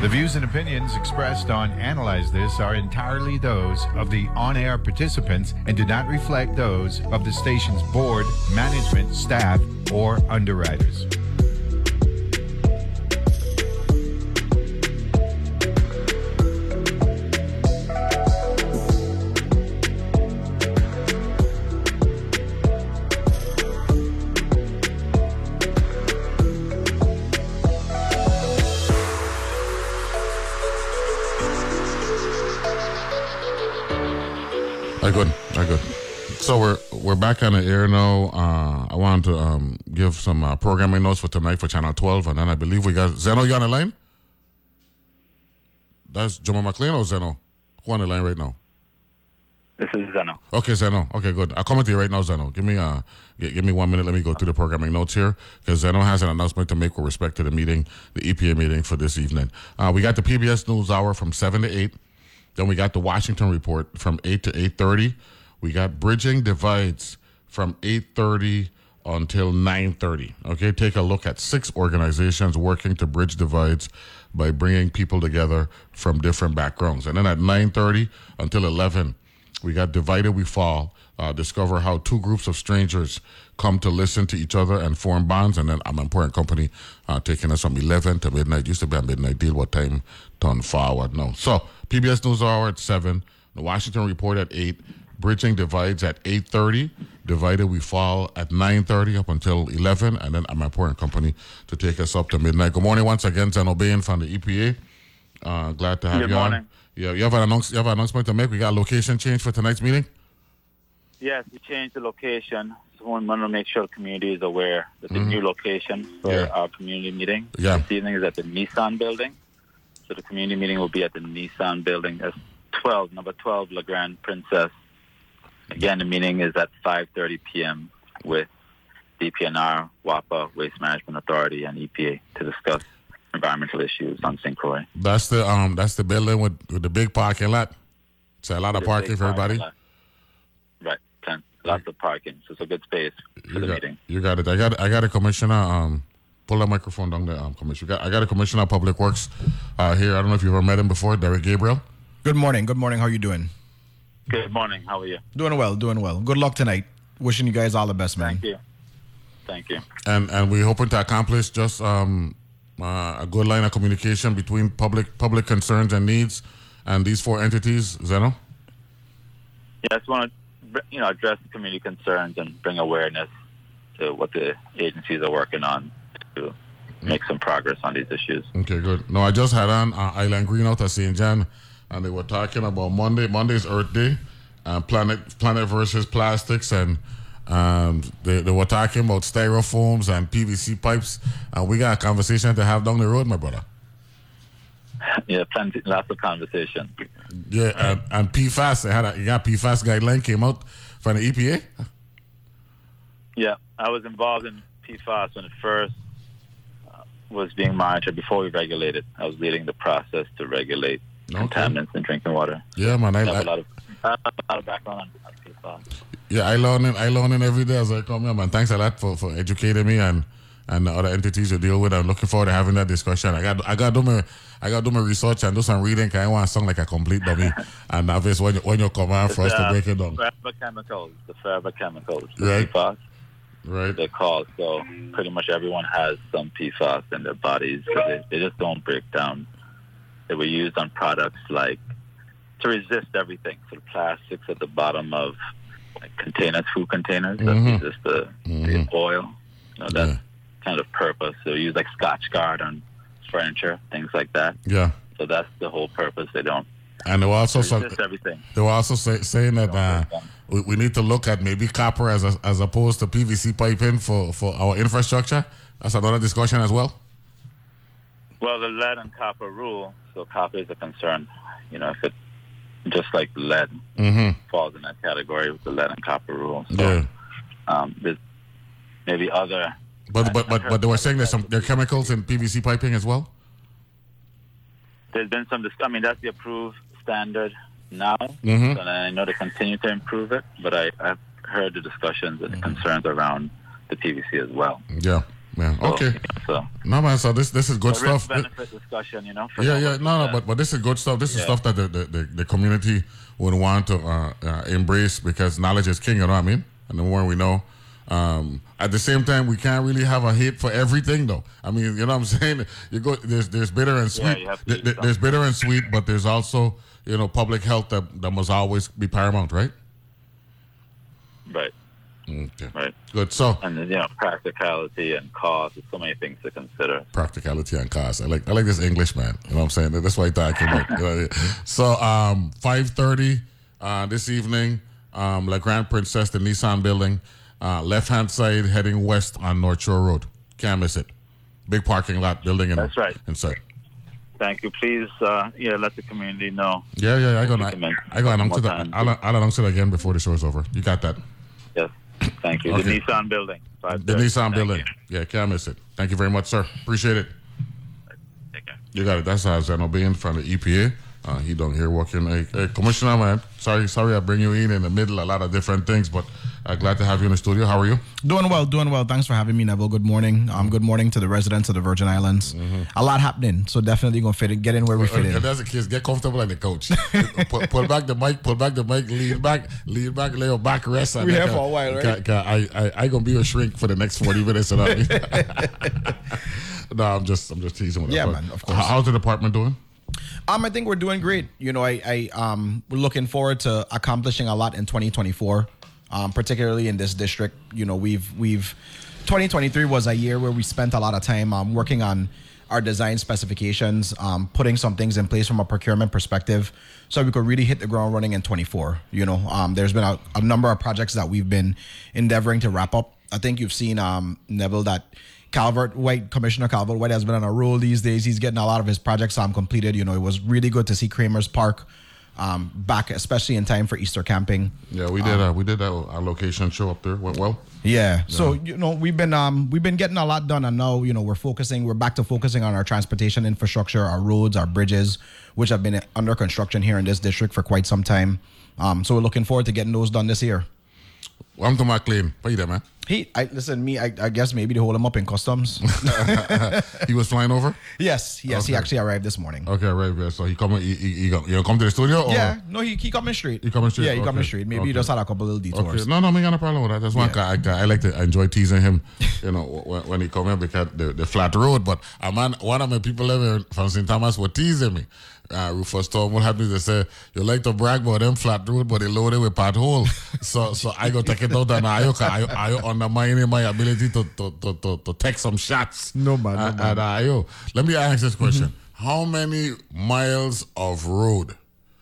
The views and opinions expressed on Analyze This are entirely those of the on-air participants and do not reflect those of the station's board, management, staff, or underwriters. Good. So we're back on the air now. I wanted to give some programming notes for tonight for Channel 12, and then I believe we got Zeno. You on the line? That's Jomo McLean or Zeno? Who on the line right now? This is Zeno. Okay, Zeno. Okay, good. I'll come to you right now, Zeno. Give me 1 minute. Let me go through the programming notes here because Zeno has an announcement to make with respect to the meeting, the EPA meeting for this evening. We got the PBS News Hour from 7 to 8. Then we got the Washington Report from 8 to 8:30. We got Bridging Divides from 8:30 until 9:30. Okay, take a look at 6 organizations working to bridge divides by bringing people together from different backgrounds. And then at 9:30 until 11, we got Divided We Fall. Discover how 2 groups of strangers come to listen to each other and form bonds. And then I'm an Important Company taking us from 11 to midnight. Used to be a midnight deal. What time? Turn forward now. So PBS News Hour at 7. The Washington Report at 8. Bridging Divides at 8:30. Divided We Fall at 9:30 up until 11. And then I'm an Important Company to take us up to midnight. Good morning once again, Zeno Bain from the EPA. Glad to have you on. Morning. Yeah, you have an announcement to make. We got a location change for tonight's meeting? Yes, we changed the location. So we want to make sure the community is aware that the new location for our community meeting this evening is at the Nissan building. So the community meeting will be at the Nissan building. That's number 12, La Grande Princess. Again, the meeting is at 5:30 p.m. with DPNR, WAPA, Waste Management Authority, and EPA to discuss environmental issues on St. Croix. That's the building with the big parking lot. It's a lot of parking for everybody. Right, lots of parking. So it's a good space for the meeting. You got it. I got a commissioner. Pull that microphone down there, Commissioner. I got a commissioner of Public Works here. I don't know if you've ever met him before, Derek Gabriel. Good morning. How are you doing? Good morning. How are you? Doing well. Good luck tonight. Wishing you guys all the best, man. Thank you. And we're hoping to accomplish just a good line of communication between public concerns and needs and these 4 entities. Zeno? Yeah, I just want to address the community concerns and bring awareness to what the agencies are working on to make some progress on these issues. Okay, good. No, I just had on Island Green out of St. John, and they were talking about Monday's Earth Day, planet versus plastics, and they were talking about styrofoams and PVC pipes, and we got a conversation to have down the road, my brother. Yeah, lots of conversation. Yeah, and PFAS, you got PFAS guideline came out from the EPA? Yeah, I was involved in PFAS when it first was being monitored before we regulated. I was leading the process to regulate contaminants in drinking water. Yeah, man. I have a lot of background on PFAS. Yeah, I learn every day as I come here, man. Thanks a lot for educating me and the other entities you deal with. I'm looking forward to having that discussion. I got to do my research and do some reading. Cause I want to sound like a complete dummy. And obviously when you come on for us to break it down. The forever chemicals. Right. PFAS. Right. They're called. So pretty much everyone has some PFAS in their bodies. They just don't break down. They were used on products like to resist everything. So the plastics at the bottom of containers, food containers, that resist the oil. That kind of purpose. So use like Scotch Guard on furniture, things like that. Yeah. So that's the whole purpose. They don't. And they were also everything. They were also saying that we need to look at maybe copper as opposed to PVC piping for our infrastructure. That's another discussion as well. Well, the lead and copper rule. So copper is a concern. If it just like lead falls in that category with the lead and copper rule. So there's maybe other. But they were saying there are chemicals in PVC piping as well. There's been some. That's the approved standard now, and I know they continue to improve it. But I've heard the discussions and the concerns around the PVC as well. Yeah. Yeah. Okay. No, man. So this is good stuff. Benefit discussion, No. But this is good stuff. This is stuff that the community would want to embrace, because knowledge is king. You know what I mean? And the more we know. At the same time, we can't really have a hate for everything, though. I mean, you know what I'm saying? There's bitter and sweet. There's bitter and sweet, but there's also, public health that must always be paramount, right? Right. Okay. Right. Good. So. And then, practicality and cost. There's so many things to consider. Practicality and cost. I like this English, man. You know what I'm saying? That's why I thought I came out. So 5:30 this evening, La Grande Princesse, the Nissan building. Left-hand side, heading west on North Shore Road. Can't miss it. Big parking lot, building in. That's right. Inside. Thank you. Please, let the community know. Yeah. I go announce it again before the show's over. You got that? Yes. Thank you. Okay. The Nissan building. The Nissan building. Yeah, can't miss it. Thank you very much, sir. Appreciate it. Take care. You got it. That's Zeno Bain from the EPA. He don't hear working. Hey, Commissioner, man. Sorry I bring you in the middle, a lot of different things, but glad to have you in the studio. How are you? Doing well. Thanks for having me, Neville. Good morning. Good morning to the residents of the Virgin Islands. Mm-hmm. A lot happening, so definitely going to get in where we fit in. As a kid, get comfortable like the coach. pull back the mic, lean back, lay your back, rest. We're here for a while, right? I going to be a shrink for the next 40 minutes. No, I'm just teasing. Yeah, man, of course. How's the department doing? I think we're doing great. We're looking forward to accomplishing a lot in 2024, particularly in this district. We've 2023 was a year where we spent a lot of time working on our design specifications, putting some things in place from a procurement perspective, so we could really hit the ground running in 24. There's been a number of projects that we've been endeavoring to wrap up. I think you've seen, Neville, that Commissioner Calvert White has been on a roll these days. He's getting a lot of his projects completed. It was really good to see Kramer's Park back, especially in time for Easter camping. Yeah, we did our location show up there. Went well. Yeah. So we've been getting a lot done, and now we're back to focusing on our transportation infrastructure, our roads, our bridges, which have been under construction here in this district for quite some time. So we're looking forward to getting those done this year. Welcome to McLean. What you there, man? I guess maybe they hold him up in customs. He was flying over? Yes. Okay. He actually arrived this morning. Okay, right. So he come to the studio? Or? Yeah, no, he coming straight. He coming straight? Yeah, he coming straight. Maybe he just had a couple little detours. Okay. No, I got no problem with that. That's why I enjoy teasing him, when he come here, because the flat road. But one of my people living from St. Thomas were teasing me. Rufus Storm, what happens is say, you like to brag about them flat road, but they loaded with pothole. So I go take it out and I undermining my ability to take some shots. No man. Let me ask this question. Mm-hmm. How many miles of road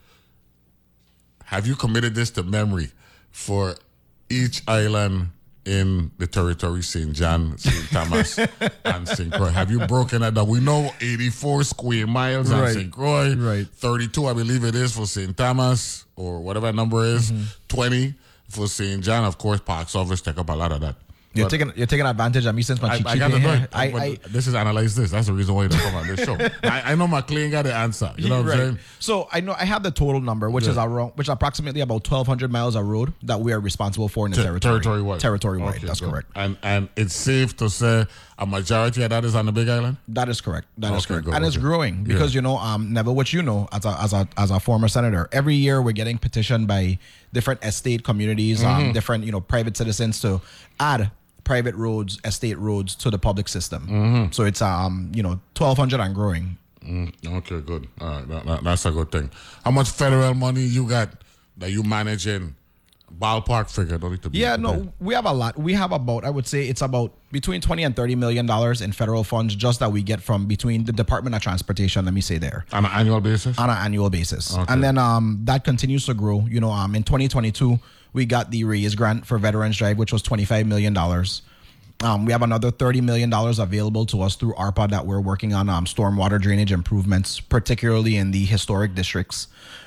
have you committed this to memory for each island in the territory, St. John, St. Thomas, and St. Croix? Have you broken that down? We know 84 square miles on St. Croix, right. 32, I believe it is, for St. Thomas, or whatever that number is, 20 for St. John. Of course, Parks Office take up a lot of that. You're taking advantage of me since my I got to know. This is analyze this. That's the reason why you don't come on this show. I know McLean got the answer. You know what I'm saying? So I know I have the total number, which is approximately about 1,200 miles of road that we are responsible for in the territory. Territory-wide. Okay, that's correct. And it's safe to say a majority of that is on the Big Island? That is correct. That is correct. And it's growing because, Neville, what as a former senator, every year we're getting petitioned by different estate communities, different, private citizens to add private roads, estate roads to the public system. Mm-hmm. So it's 1,200 and growing. Okay, good. All right, that's a good thing. How much federal money you got that you manage in? Ballpark figure, don't need to be. Yeah, no, we have a lot. We have about, I would say it's about between $20 and $30 million in federal funds just that we get from between the Department of Transportation, let me say there. On an annual basis? On an annual basis. Okay. And then that continues to grow. In 2022, we got the RAISE grant for Veterans Drive, which was $25 million. We have another $30 million available to us through ARPA that we're working on stormwater drainage improvements, particularly in the historic districts.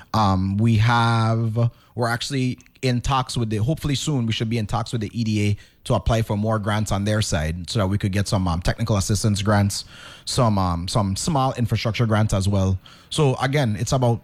We're actually in talks with hopefully soon we should be in talks with the EDA to apply for more grants on their side so that we could get some technical assistance grants, some small infrastructure grants as well. So again, it's about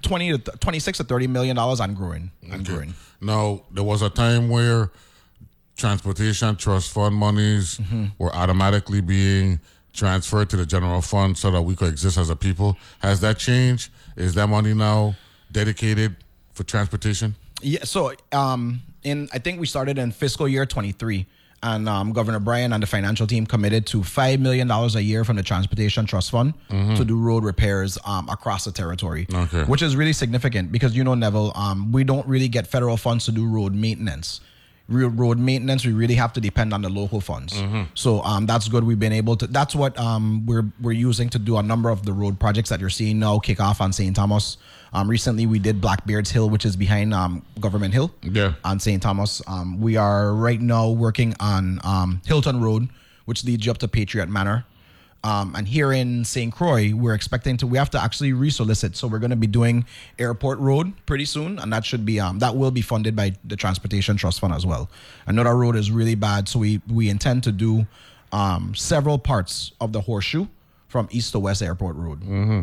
26 to $30 million on growing. Now, there was a time where transportation trust fund monies were automatically being transferred to the general fund so that we could exist as a people. Has that changed? Is that money now dedicated for transportation? Yeah. So, I think we started in fiscal year 23. And Governor Bryan and the financial team committed to $5 million a year from the Transportation Trust Fund to do road repairs across the territory, which is really significant because, Neville, we don't really get federal funds to do road maintenance. Road maintenance, we really have to depend on the local funds. So that's good. We've been able to. That's what we're using to do a number of the road projects that you're seeing now kick off on St. Thomas. Recently, we did Blackbeard's Hill, which is behind Government Hill on St. Thomas. We are right now working on Hilton Road, which leads you up to Patriot Manor. And here in St. Croix, we have to actually resolicit. So we're going to be doing Airport Road pretty soon. And that should be, that will be funded by the Transportation Trust Fund as well. I know that road is really bad. So we intend to do several parts of the Horseshoe from east to west Airport Road.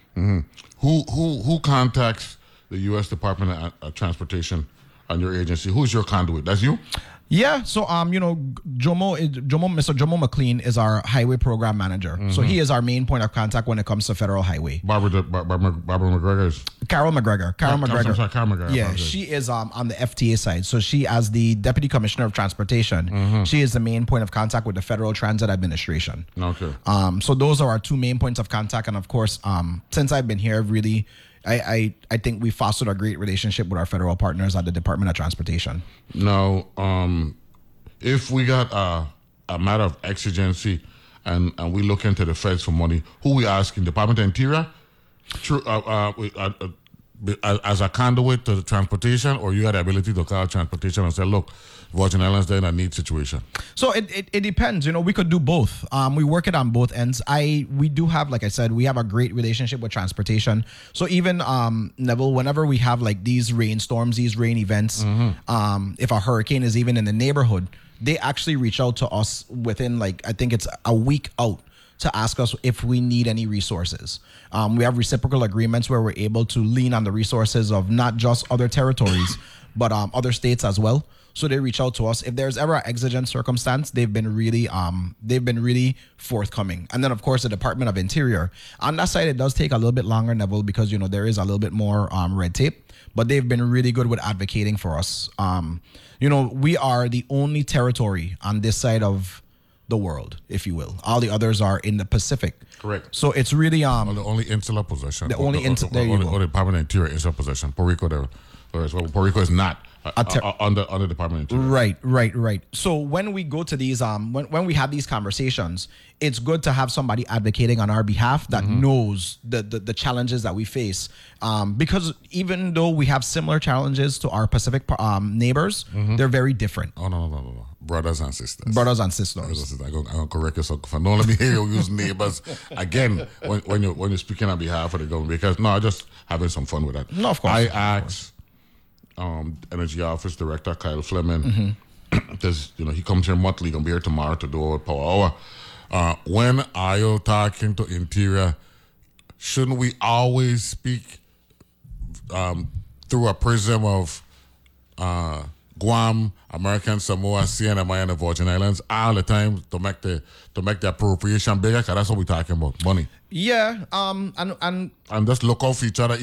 Who contacts the U.S. Department of Transportation on your agency? Who's your conduit? That's you? Yeah, so Mr. Jomo McLean is our highway program manager. So he is our main point of contact when it comes to federal highway. Barbara McGregor. Carol McGregor. Carol McGregor. Yeah, she is on the FTA side. So she, as the Deputy Commissioner of Transportation, she is the main point of contact with the Federal Transit Administration. Okay. So those are our two main points of contact, and of course, since I've been here, really, I think we fostered a great relationship with our federal partners at the Department of Transportation. Now, if we got a matter of exigency and we look into the feds for money, who we asking? Department of Interior? As a conduit to the transportation, or you got the ability to call transportation and say, look, Virgin Islands, they're in a need situation? So it depends. We could do both. We work it on both ends. We do have, like I said, we have a great relationship with transportation. So even, Neville, whenever we have like these rainstorms, these rain events, if a hurricane is even in the neighborhood, they actually reach out to us within I think it's a week out to ask us if we need any resources. We have reciprocal agreements where we're able to lean on the resources of not just other territories, but other states as well. So they reach out to us. If there's ever an exigent circumstance, they've been really forthcoming. And then, of course, the Department of Interior. On that side, it does take a little bit longer, Neville, because, there is a little bit more red tape. But they've been really good with advocating for us. We are the only territory on this side of the world, if you will. All the others are in the Pacific. Correct. So it's really the only insular possession. The only insular. Or the Department of Interior insular possession. Puerto Rico, there. Puerto Rico is not under Department of Interior. Right. So when we go to these, when we have these conversations, it's good to have somebody advocating on our behalf that knows the challenges that we face. Because even though we have similar challenges to our Pacific neighbors, they're very different. Oh, no. Brothers and sisters. I'm going to correct yourself. Don't let me hear you use neighbors again when you're speaking on behalf of the government. Because, I'm just having some fun with that. No, of course. I asked Energy Office Director Kyle Fleming, because he comes here monthly, gonna be here tomorrow to do our power hour. When I talking to Interior, shouldn't we always speak through a prism of Guam, American Samoa, CNMI, and the Virgin Islands all the time to make the appropriation bigger? Because that's what we're talking about, money. Yeah, and just look out for each other,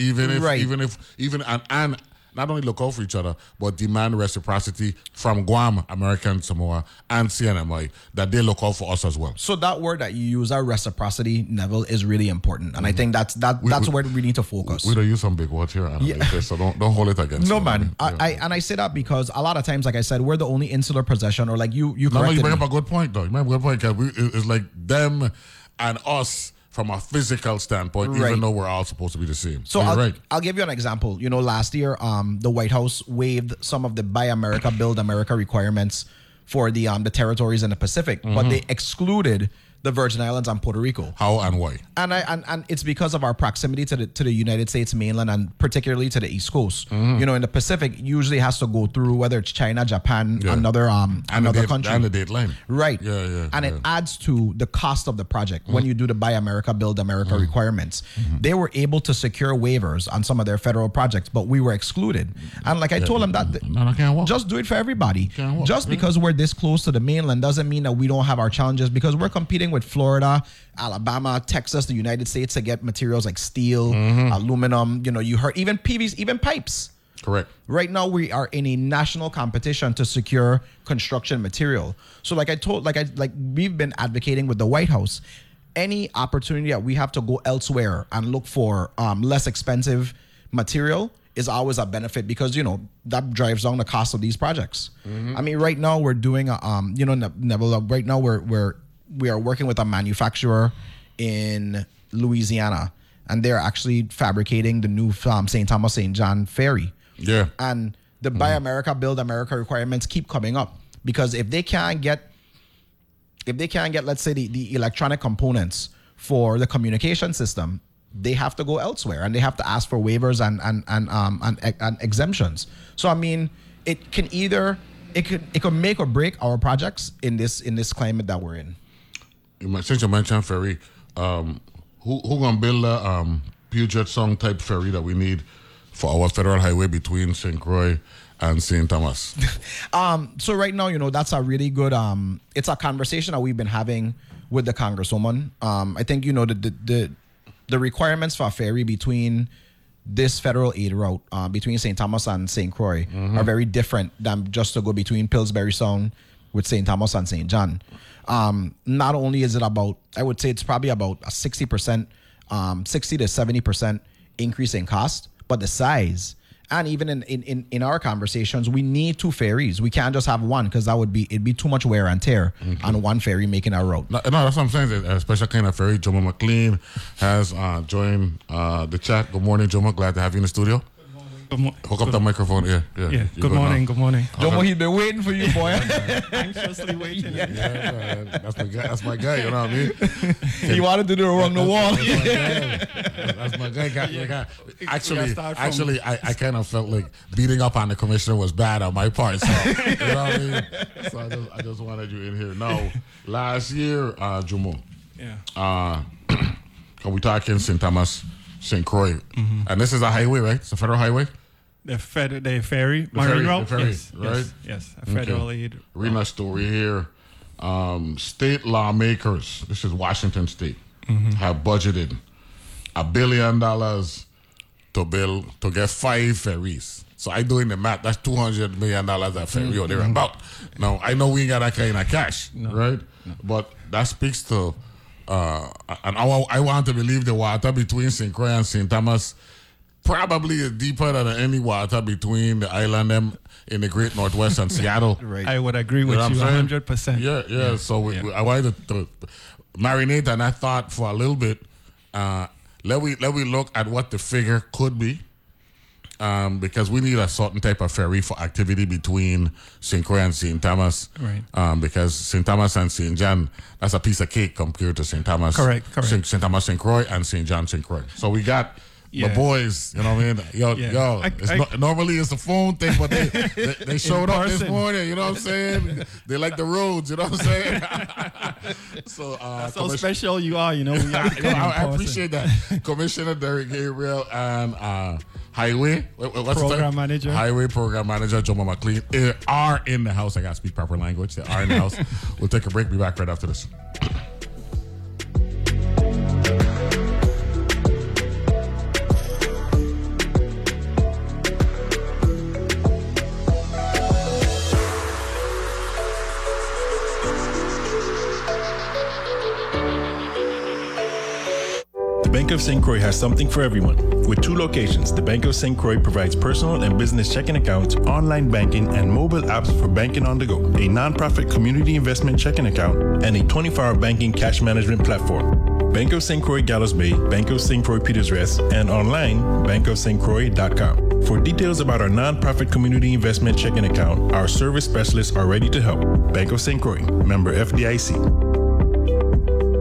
and not only look out for each other, but demand reciprocity from Guam, American Samoa, and CNMI, that they look out for us as well. So that word that you use, our reciprocity, Neville, is really important. And I think that's where we need to focus. We don't use some big words here, so don't hold it against No, man. I say that because a lot of times, like I said, we're the only insular possession, or like you corrected you bring up a good point, though. You bring up a good point, because it's like them and us from a physical standpoint, even though we're all supposed to be the same. So I'll give you an example. Last year, the White House waived some of the Buy America, Build America requirements for the territories in the Pacific, but they excluded the Virgin Islands and Puerto Rico. How and why? And it's because of our proximity to the United States mainland and particularly to the East Coast. You know, in the Pacific, usually has to go through whether it's China, Japan, another country, and the date line. Right. Yeah. And it adds to the cost of the project when you do the Buy America, Build America requirements. They were able to secure waivers on some of their federal projects, but we were excluded. And like I told them that just do it for everybody. Just because we're this close to the mainland doesn't mean that we don't have our challenges, because we're competing with Florida, Alabama, Texas, the United States to get materials like steel, aluminum, you know, you heard even PVC, even pipes. Correct. Right now we are in a national competition to secure construction material. So we've been advocating with the White House, any opportunity that we have to go elsewhere and look for less expensive material is always a benefit, because, you know, that drives down the cost of these projects. I mean, right now we're doing right now we are working with a manufacturer in Louisiana, and they're actually fabricating the new St. Thomas St. John ferry. Yeah. And the Buy America, Build America requirements keep coming up, because if they can't get, let's say, the electronic components for the communication system, they have to go elsewhere and they have to ask for waivers and exemptions. So I mean, it can make or break our projects in this climate that we're in. Since you mentioned ferry, who gonna build a Puget Sound type ferry that we need for our federal highway between St. Croix and St. Thomas? So right now, you know, that's a really good, it's a conversation that we've been having with the Congresswoman. I think, you know, the requirements for a ferry between this federal aid route, between St. Thomas and St. Croix, are very different than just to go between Pillsbury Sound with St. Thomas and St. John. Not only is it about, I would say it's probably about a 60%, 60 to 70% increase in cost, but the size, and even in our conversations, we need two ferries. We can't just have one, because it'd be too much wear and tear on one ferry making our route. No, that's what I'm saying. A special kind of ferry. Jomo McLean has joined the chat. Good morning, Jomo. Glad to have you in the studio. Hook up the microphone. Yeah. Good morning. Jomo, he's been waiting for you, boy. Anxiously waiting. Yeah, that's my guy. You know what I mean? He wanted to do it around the wall. That's my guy. Actually, I kind of felt like beating up on the commissioner was bad on my part. So you know what I mean? So I just wanted you in here. Now, last year, Jomo. Yeah. Can we talk in St. Thomas, St. Croix? And this is a highway, right? It's a federal highway? The ferry, Marine route? The ferry, right? Yes, a federal aid. Reading a story here. State lawmakers, this is Washington State, have budgeted $1 billion to get 5 ferries. So I doing the math. That's $200 million that ferry or thereabout. Now, I know we ain't got that kind of cash, right? No. But that speaks to... and I want to believe the water between St. Croix and St. Thomas probably is deeper than any water between the island them in the Great Northwest and Seattle. Right. I would agree with you 100%. Yeah. So I wanted to marinate on that thought for a little bit. Let we look at what the figure could be. Because we need a certain type of ferry for activity between St. Croix and St. Thomas. Right. Because St. Thomas and St. John, that's a piece of cake compared to St. Thomas. Correct. St. Thomas, St. Croix, and St. John, St. Croix. So we got the boys, you know what I mean? Normally it's a phone thing, but they showed up this morning, you know what I'm saying? They like the roads, you know what I'm saying? So that's how special you are, you know. I appreciate that. Commissioner Derek Gabriel and Highway Program Manager Jomo McLean are in the house. I gotta speak proper language. They are in the house. We'll take a break. Be back right after this. Bank of St. Croix has something for everyone. With 2 locations, the Bank of St. Croix provides personal and business checking accounts, online banking, and mobile apps for banking on the go, a nonprofit community investment checking account, and a 24-hour banking cash management platform. Bank of St. Croix Gallows Bay, Bank of St. Croix Peters Rest, and online, bankofstcroix.com. For details about our nonprofit community investment checking account, our service specialists are ready to help. Bank of St. Croix, member FDIC.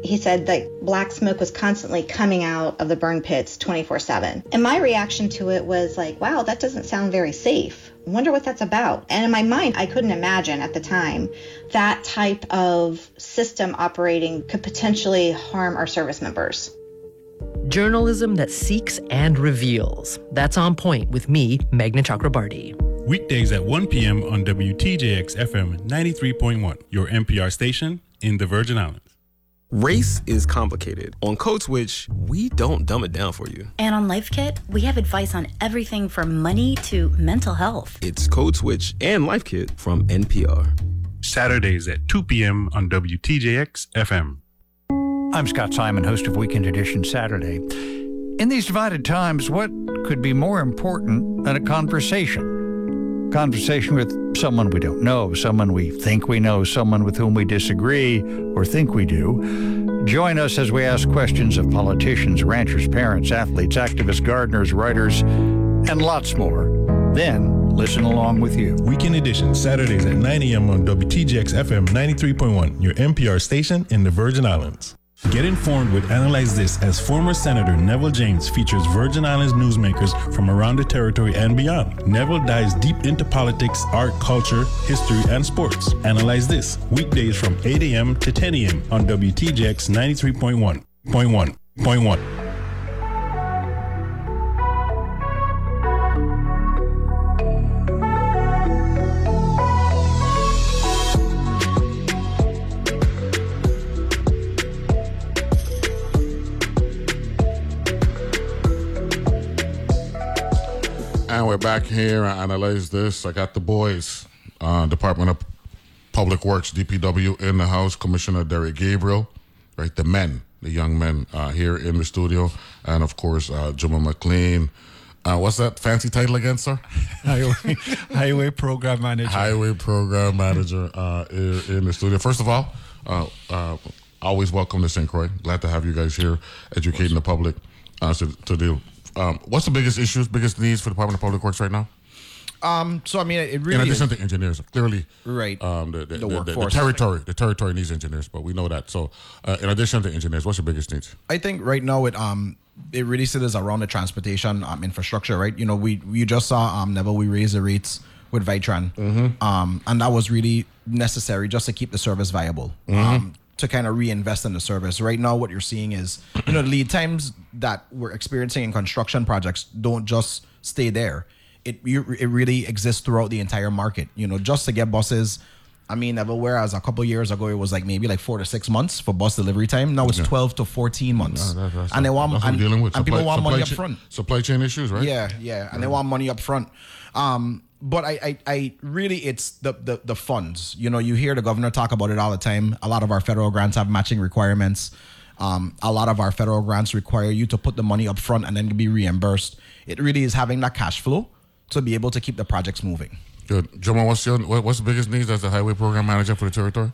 He said that black smoke was constantly coming out of the burn pits 24/7. And my reaction to it was like, wow, that doesn't sound very safe. I wonder what that's about. And in my mind, I couldn't imagine at the time that type of system operating could potentially harm our service members. Journalism that seeks and reveals. That's On Point with me, Meghna Chakrabarti. Weekdays at 1 p.m. on WTJX FM 93.1, your NPR station in the Virgin Islands. Race is complicated. On Code Switch, we don't dumb it down for you. And on Life Kit, we have advice on everything from money to mental health. It's Code Switch and Life Kit from NPR. Saturdays at 2 p.m. on WTJX FM. I'm Scott Simon, host of Weekend Edition Saturday. In these divided times, what could be more important than a conversation? Conversation with someone we don't know, someone we think we know, someone with whom we disagree or think we do. Join us as we ask questions of politicians, ranchers, parents, athletes, activists, gardeners, writers, and lots more. Then listen along with you. Weekend Edition, Saturdays at 9 a.m. on WTJX FM 93.1, your NPR station in the Virgin Islands. Get informed with Analyze This as former Senator Neville James features Virgin Islands newsmakers from around the territory and beyond. Neville dives deep into politics, art, culture, history, and sports. Analyze This, weekdays from 8 a.m. to 10 a.m. on WTJX 93.1.1.1. And we're back here. I Analyze This. I got the boys, Department of Public Works, DPW, in the house. Commissioner Derek Gabriel, right? The men, the young men here in the studio. And, of course, Juma McLean. What's that fancy title again, sir? Highway Program Manager. Highway Program Manager in the studio. First of all, always welcome to St. Croix. Glad to have you guys here educating the public to deal. What's the biggest issues, biggest needs for the Department of Public Works right now? So I mean, it really. In addition to engineers, clearly, right? The workforce, the territory needs engineers, but we know that. So, in addition to engineers, what's your biggest needs? I think right now it really centers around the transportation infrastructure, right? You know, we just saw Neville, we raised the rates with Vitran, and that was really necessary just to keep the service viable. To kind of reinvest in the service. Right now, what you're seeing is, you know, the lead times that we're experiencing in construction projects don't just stay there. It really exists throughout the entire market. You know, just to get buses, I mean, whereas a couple of years ago, it was like maybe like 4 to 6 months for bus delivery time. Now it's 12 to 14 months. And they want, and people want money up front. Supply chain issues, right? Yeah. And they want money up front. But I really, it's the funds. You know, you hear the governor talk about it all the time. A lot of our federal grants have matching requirements. A lot of our federal grants require you to put the money up front and then to be reimbursed. It really is having that cash flow to be able to keep the projects moving. Good. Joma, what's the biggest needs as the highway program manager for the territory?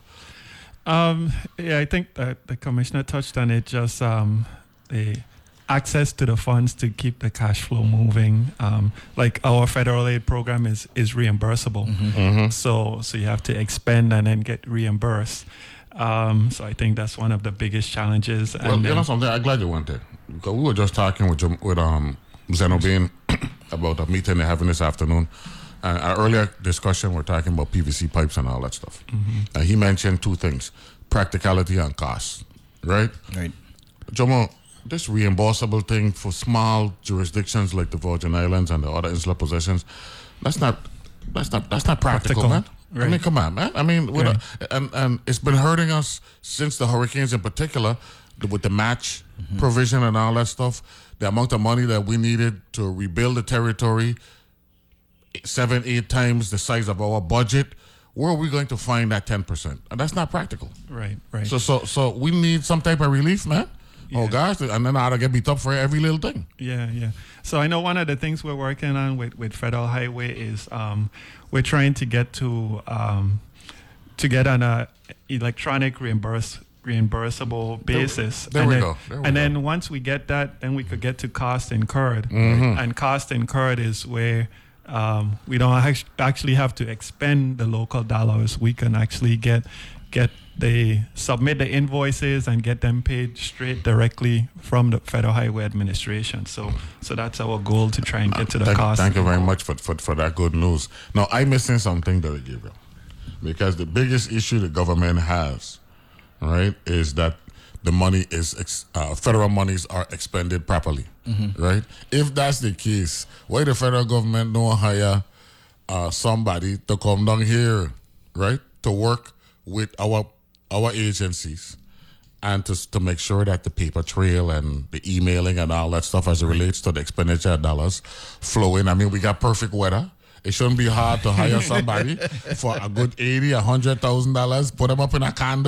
Yeah, I think that the commissioner touched on it. Just the access to the funds to keep the cash flow moving. Like our federal aid program is reimbursable. So you have to expend and then get reimbursed. So I think that's one of the biggest challenges. Well, you know something, I'm glad you went there. Because we were just talking with Zeno Bean about a meeting they're having this afternoon. Our earlier discussion, we're talking about PVC pipes and all that stuff. He mentioned two things, practicality and cost, right? Right. Jomo, this reimbursable thing for small jurisdictions like the Virgin Islands and the other insular possessions, that's not practical, man. Right. I mean, come on, man. I mean, and it's been hurting us since the hurricanes in particular, with the match provision and all that stuff. The amount of money that we needed to rebuild the territory, 7-8 times the size of our budget. Where are we going to find that 10%? And that's not practical. Right. So we need some type of relief, man. Yeah. Oh gosh, and then I ought to get beat up for every little thing. Yeah. So I know one of the things we're working on with Federal Highway is we're trying to get to get on a electronic reimbursable basis. There we go. Then once we get that, then we could get to cost incurred. And cost incurred is where we don't actually have to expend the local dollars. We can actually get they submit the invoices and get them paid straight directly from the Federal Highway Administration. So that's our goal, to try and get to the cost. Thank you very much for that good news. Now, I'm missing something there, Gabriel, because the biggest issue the government has, right, is that the money is federal monies are expended properly, right? If that's the case, why the federal government don't hire somebody to come down here, right, to work with our agencies and to make sure that the paper trail and the emailing and all that stuff as it relates to the expenditure of dollars flow in? I mean, we got perfect weather. It shouldn't be hard to hire somebody for a good $80,000-$100,000, put them up in a condo,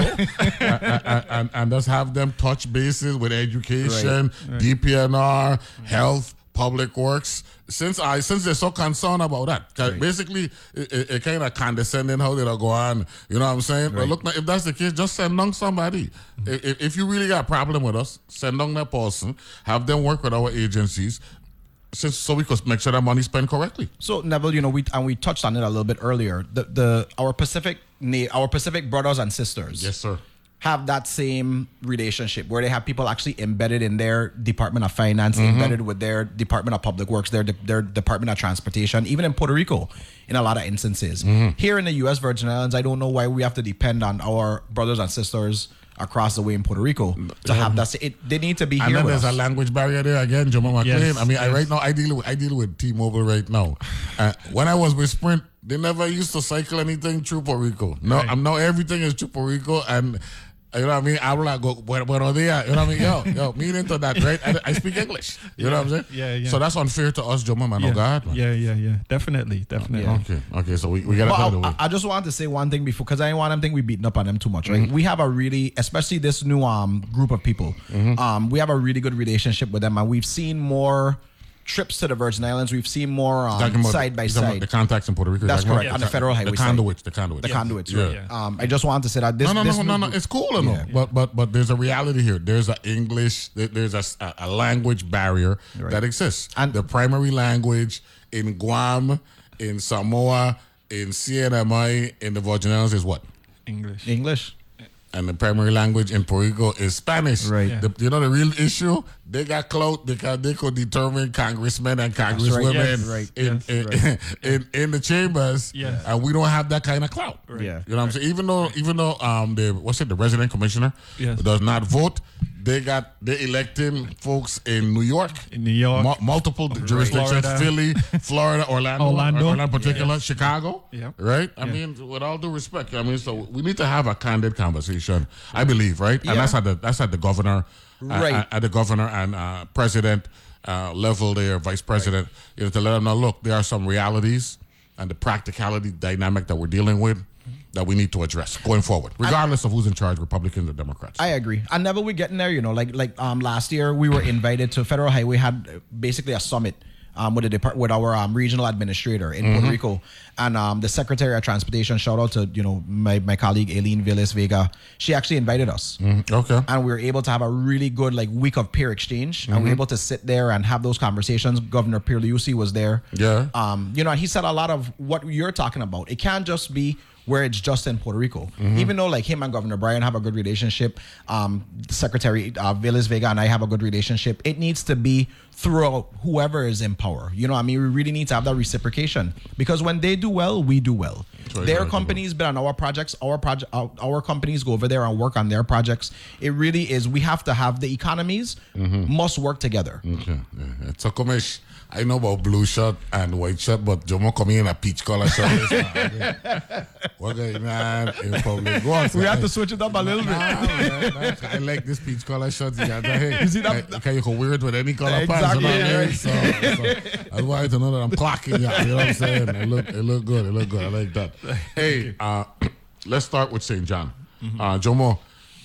and just have them touch bases with education, DPNR, health, public works. Since they're so concerned about that, basically it kind of condescending how they go on. You know what I'm saying? Well, look, if that's the case, just send on somebody. If you really got a problem with us, send on that person. Have them work with our agencies, so we could make sure that money spent correctly. So Neville, we touched on it a little bit earlier. Our Pacific brothers and sisters, yes, sir, have that same relationship where they have people actually embedded in their Department of Finance, embedded with their Department of Public Works, their Department of Transportation, even in Puerto Rico, in a lot of instances. Here in the U.S. Virgin Islands, I don't know why we have to depend on our brothers and sisters across the way in Puerto Rico to have that. They need to be here. And then with there's us. a language barrier there again, Jomo McLean. Yes, I mean, right now I deal with T-Mobile right now. When I was with Sprint, they never used to cycle anything through Puerto Rico. No, now everything is through Puerto Rico, and you know what I mean? I will like go, bueno dia. You know what I mean? Yo, meaning to that, right? I speak English. You know what I'm saying? Yeah. So that's unfair to us, Jomo, man. Oh, God, man. Yeah. Definitely. Okay. So we got to go the way. I just wanted to say one thing before, because I didn't want them to think we beating up on them too much, right? We have a really, especially this new group of people, we have a really good relationship with them, and we've seen more trips to the Virgin Islands. We've seen more side by side. The contacts in Puerto Rico. That's correct. On the federal highway the conduits. Right. I just wanted to say that this. No. It's cool enough. But there's a reality here. There's a language barrier that exists. And the primary language in Guam, in Samoa, in CNMI, in the Virgin Islands is what? English. And the primary language in Puerto Rico is Spanish. Right. The real issue, they got clout because they could determine congressmen and congresswomen in the chambers. Yes. And we don't have that kind of clout. Right. Yeah. You know what I'm saying? Even though the resident commissioner does not vote, they electing folks in New York. Multiple jurisdictions, Florida. Philly, Florida, Orlando in particular, Chicago. Yeah. Right? I mean, with all due respect, so we need to have a candid conversation, I believe, right? Yeah. And that's at the governor, at the governor and president level there, vice president, to let them know, look, there are some realities and the practicality dynamic that we're dealing with that we need to address going forward, regardless of who's in charge, Republicans or Democrats. I agree. And never we getting there, like last year we were invited to Federal Highway, had basically a summit with our regional administrator in Puerto Rico, and the Secretary of Transportation. Shout out to my colleague Aileen Villas Vega. She actually invited us. Okay. And we were able to have a really good week of peer exchange, and we were able to sit there and have those conversations. Governor Pierluisi was there. Yeah. And he said a lot of what you're talking about. It can't just be where it's just in Puerto Rico. Even though him and Governor Bryan have a good relationship, Secretary Villas Vega and I have a good relationship, it needs to be throughout whoever is in power. We really need to have that reciprocation, because when they do well, we do well. Their companies been on our projects, our companies go over there and work on their projects. It really is, we have to have the economies must work together. Okay. So Komish, I know about blue shirt and white shirt, but Jomo come in a peach color shirt. What going on in public? We have to switch it up a little bit. I like this peach color shirt. You see that? You can wear it with any color pants. Exactly. So I wanted to know that I'm clocking you. You know what I'm saying? It look good. I like that. Hey, let's start with St. John. Jomo,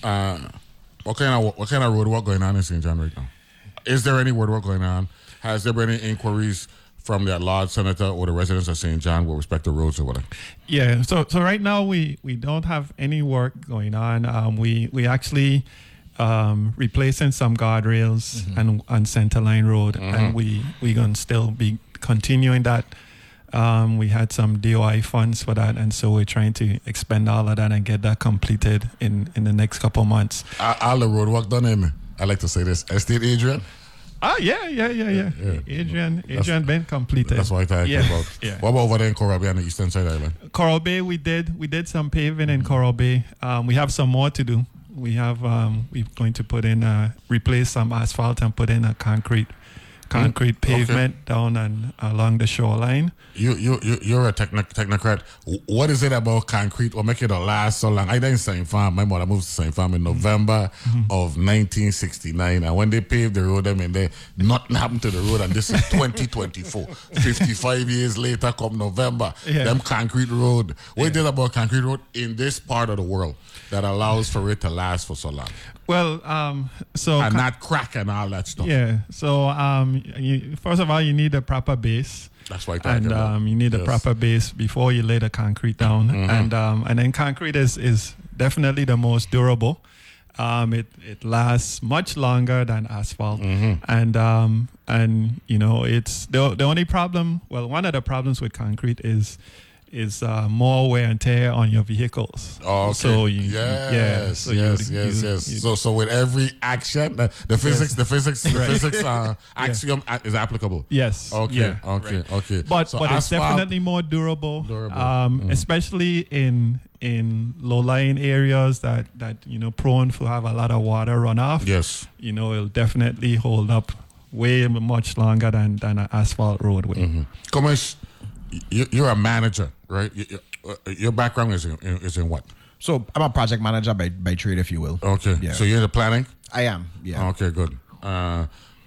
what kind of road work going on in St. John right now? Is there any road work going on? Has there been any inquiries from the at-large senator or the residents of St. John with respect to roads or whatever? Yeah, so right now we don't have any work going on. We actually replacing some guardrails on Centerline Road, and we gonna still be continuing that We had some DOI funds for that, and so we're trying to expend all of that and get that completed in the next couple months. All the road work done in, I like to say this, Estate Adrian? Yeah. Adrian been completed. That's what I talking about. Yeah. What about over there in Coral Bay on the eastern side island? Coral Bay, we did some paving in Coral Bay. We have some more to do. We have we're going to put in replace some asphalt and put in a concrete pavement down and along the shoreline. You're a technocrat. What is it about concrete or make it last so long? I didn't St. Farm. My mother moved to St. Farm in November of 1969, and when they paved the road, nothing happened to the road, and this is 2024. 55 years later, come November, them concrete road. What is it about concrete road in this part of the world that allows for it to last for so long? Well, and not crack and all that stuff. Yeah. So, first of all, you need a proper base. That's what I'm talking about. You need a proper base before you lay the concrete down, and then concrete is definitely the most durable. It lasts much longer than asphalt, and it's the only problem. Well, one of the problems with concrete is more wear and tear on your vehicles. Oh, okay. So yes. So with every action, the physics axiom is applicable. Yes. Okay. Right. Okay. But it's definitely more durable. Especially in low-lying areas that prone to have a lot of water runoff. Yes. It'll definitely hold up way much longer than an asphalt roadway. Commerce, you're a manager, right? Your background is in what? So I'm a project manager by trade, if you will. Okay. Yeah. So you're in the planning? I am, yeah. Okay, good. I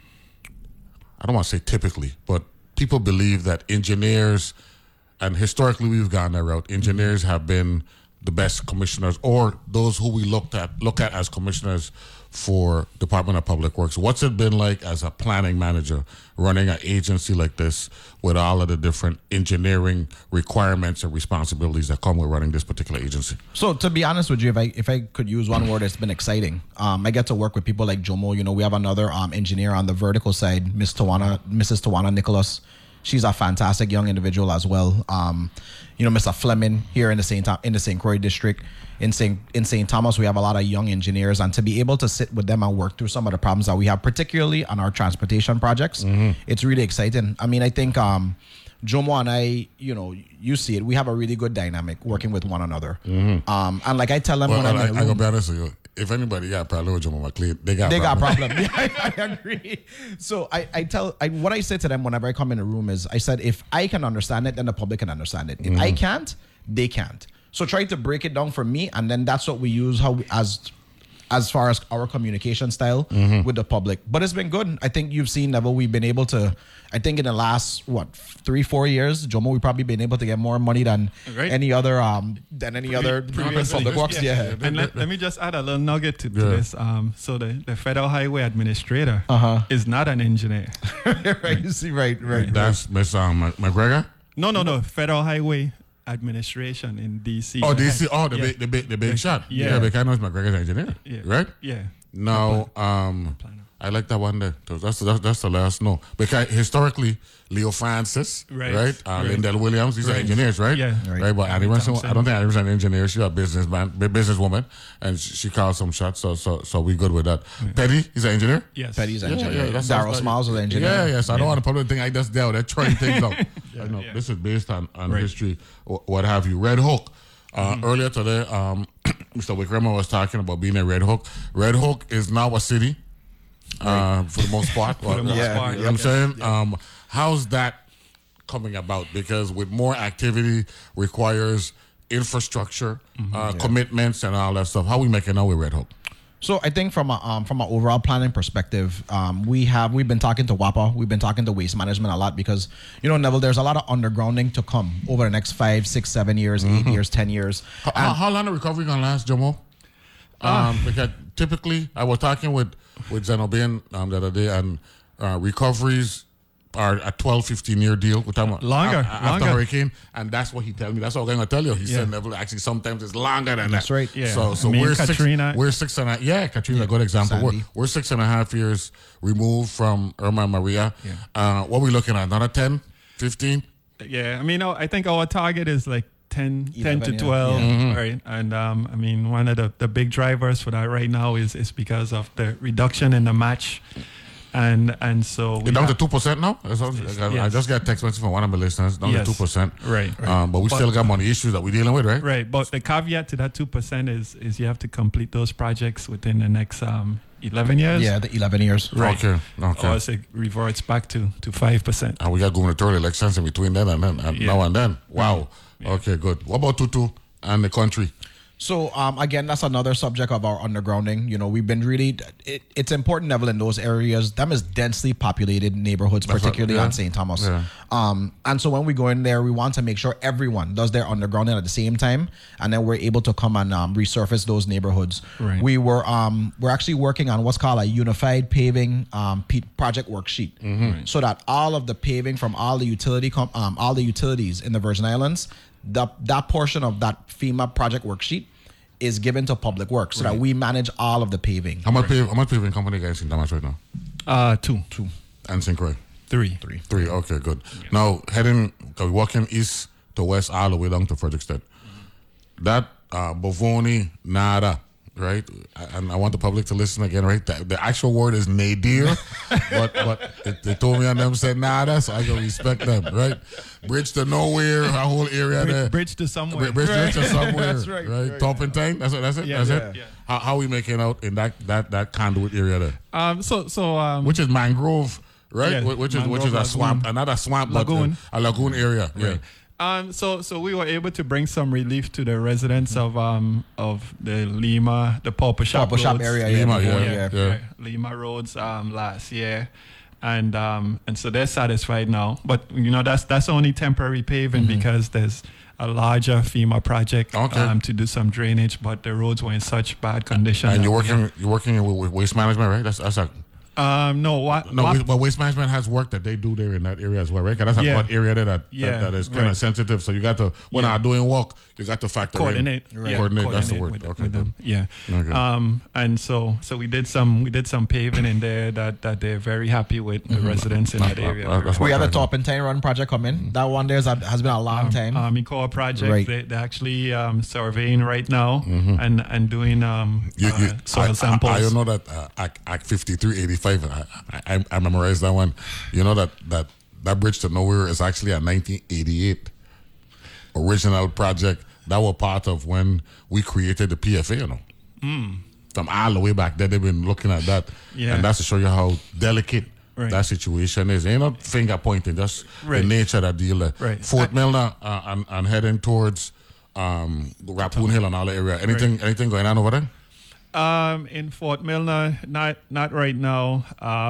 don't want to say typically, but people believe that engineers, and historically we've gone that route, engineers have been the best commissioners, or those who we look at as commissioners for Department of Public Works. What's it been like as a planning manager running an agency like this with all of the different engineering requirements and responsibilities that come with running this particular agency? So to be honest with you, if I could use one word, it's been exciting. I get to work with people like Jomo. We have another engineer on the vertical side, Mrs. Tawana Nicholas. She's a fantastic young individual as well. Mr. Fleming here in the St. Croix district. In St. Thomas, we have a lot of young engineers, and to be able to sit with them and work through some of the problems that we have, particularly on our transportation projects, it's really exciting. I think Jomo and I, you see it, we have a really good dynamic working with one another. And like I tell them when I'm in the room, I'm going to be honest with you. If anybody got a problem with Jomo McLean, they got problem. Yeah, I agree. So what I say to them whenever I come in a room is, I said, if I can understand it, then the public can understand it. If I can't, they can't. So try to break it down for me, and then that's what we use as far as our communication style with the public. But it's been good. I think you've seen, Neville, we've been able to, I think in the last 3-4 years, Jomo, we've probably been able to get more money than any other previous public works. Yeah. And let me just add a little nugget to this. So the Federal Highway Administrator is not an engineer. Right. You see, right. That's Ms. McGregor? No. Federal Highway Administration in DC. Oh, DC. Oh, the big shot. Yeah, because I know McGregor's engineer. Yeah. Right? Yeah. No, I like that one there. That's the last no. Because historically, Leo Francis, right? Lindell Williams, these are engineers, right? Yeah. Right. But Annie Russell, I don't think Annie was an engineer. She's a businesswoman, and she called some shots. So we good with that. Petty, he's an engineer. Yes. Petty's an engineer. Darryl Smiles is an engineer. Yeah. So I don't want to public thing. I just they're trying things out. This is based on history, what have you. Red Hook. Earlier today, Mr. Wickrama was talking about being in Red Hook. Red Hook is now a city, for the most part. You know what I'm saying? How's that coming about? Because with more activity requires infrastructure, commitments, and all that stuff. How are we making out with Red Hook? So I think from an overall planning perspective, we've been talking to WAPA, we've been talking to Waste Management a lot because, Neville, there's a lot of undergrounding to come over the next 5, 6, 7 years, 8 years, 10 years. How long the recovery gonna last, Jomo? Because typically, I was talking with Zenobin the other day, and recoveries are a 12-15 year deal. We're talking about longer after hurricane, and that's what he told me. That's what I'm going to tell you. He said, Neville, actually sometimes it's longer than that. That's right. Yeah. So we're Katrina. We're 6.5. Yeah, Katrina's a good example. We're 6.5 years removed from Irma and Maria. What are we looking at? Another 10, 15? Yeah, I mean, I think our target is like 10 to 12, right? And I mean, one of the big drivers for that right now is because of the reduction in the match. And so we're down to 2% now. I just got a text message from one of my listeners, down to 2%. Right. But we still got money issues that we're dealing with, right? Right. But the caveat to that 2% is you have to complete those projects within the next 11 years. Yeah, the 11 years. Right. Okay. Or else it reverts back to 5%. And we got gubernatorial elections in between then and now and then. Wow. Yeah. Okay, good. What about Tutu and the country? So again, that's another subject of our undergrounding. You know, we've been really. It's important, Neville, in those areas. Them is densely populated neighborhoods, particularly on St. Thomas. Yeah. And so when we go in there, we want to make sure everyone does their undergrounding at the same time, and then we're able to come and resurface those neighborhoods. Right. We're actually working on what's called a unified paving project worksheet, so that all of the paving from all the utilities in the Virgin Islands, that portion of that FEMA project worksheet is given to Public Works, so that we manage all of the paving. How much paving company guys in Thomas right now? 2. And St. Croix? 3. 3. Okay, good. Yeah. Now walking east to west all the way down to Frederiksted. That Bovoni Nada, right? And I want the public to listen again, right? The actual word is nadir, but they told me and them said nada, so I gotta respect them, right? Bridge to nowhere, our whole area there. Bridge to somewhere. Bridge to somewhere. That's right. Top and tank. That's it. Yeah, that's it. Yeah. How are we making out in that conduit area there? Which is mangrove, right? Yeah, which is a swamp, another swamp, lagoon. But a lagoon area. Right. Yeah. So we were able to bring some relief to the residents of the Lima, the Pauper Shop area. Lima, Lima roads last year, and so they're satisfied now. But you know that's only temporary paving because there's a larger FEMA project to do some drainage, but the roads were in such bad condition. And you're working with waste management, right? That's a but waste management has work that they do there in that area as well, right? Because that's a area that is kind of sensitive. So you got to, when I'm doing work, you got to factor coordinate. in. Coordinate, that's the word. With them. Yeah. Okay. And so we did some paving in there that they're very happy with, the residents in that area. We had a Top and 10 Run project come in. That one there has been a long time. Army Corps project. Right. They're actually surveying right now and doing soil samples. I know that Act 5385. I memorized that one. You know that bridge to nowhere is actually a 1988 original project that was part of when we created the PFA. You know, from all the way back then they've been looking at that, and that's to show you how delicate that situation is. Ain't not finger pointing, just the nature of that deal. Right. Fort Milner and heading towards Rappoon Hill and all the area. Anything going on over there? In Fort Milner, not right now.